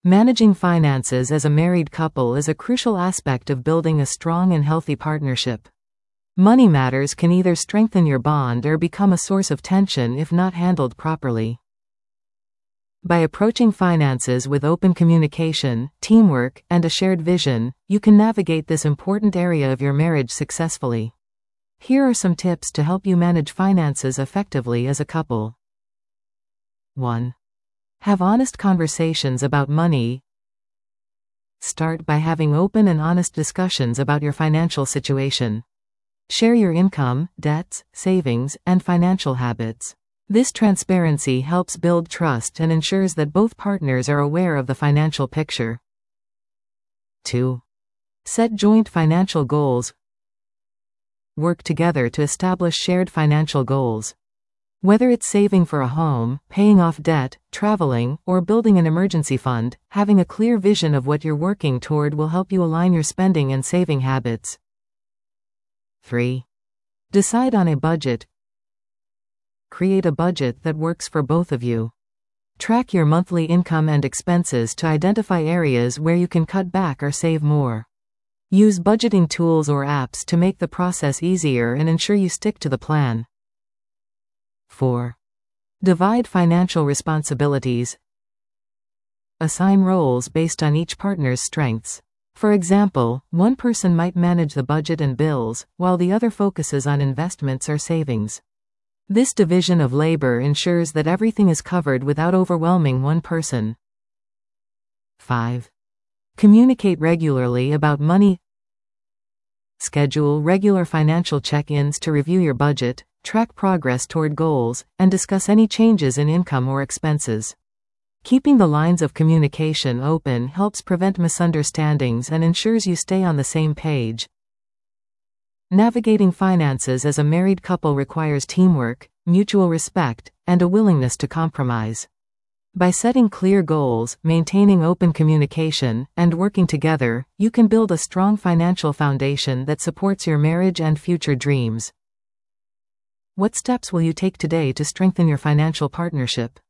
Managing finances as a married couple is a crucial aspect of building a strong and healthy partnership. Money matters can either strengthen your bond or become a source of tension if not handled properly. By approaching finances with open communication, teamwork, and a shared vision, you can navigate this important area of your marriage successfully. Here are some tips to help you manage finances effectively as a couple. 1. Have honest conversations about money. Start by having open and honest discussions about your financial situation. Share your income, debts, savings, and financial habits. This transparency helps build trust and ensures that both partners are aware of the financial picture. 2. Set joint financial goals. Work together to establish shared financial goals. Whether it's saving for a home, paying off debt, traveling, or building an emergency fund, having a clear vision of what you're working toward will help you align your spending and saving habits. 3. Decide on a budget. Create a budget that works for both of you. Track your monthly income and expenses to identify areas where you can cut back or save more. Use budgeting tools or apps to make the process easier and ensure you stick to the plan. 4. Divide financial responsibilities. Assign roles based on each partner's strengths. For example, one person might manage the budget and bills, while the other focuses on investments or savings. This division of labor ensures that everything is covered without overwhelming one person. 5. Communicate regularly about money. Schedule regular financial check-ins to review your budget, track progress toward goals, and discuss any changes in income or expenses. Keeping the lines of communication open helps prevent misunderstandings and ensures you stay on the same page. Navigating finances as a married couple requires teamwork, mutual respect, and a willingness to compromise. By setting clear goals, maintaining open communication, and working together, you can build a strong financial foundation that supports your marriage and future dreams. What steps will you take today to strengthen your financial partnership?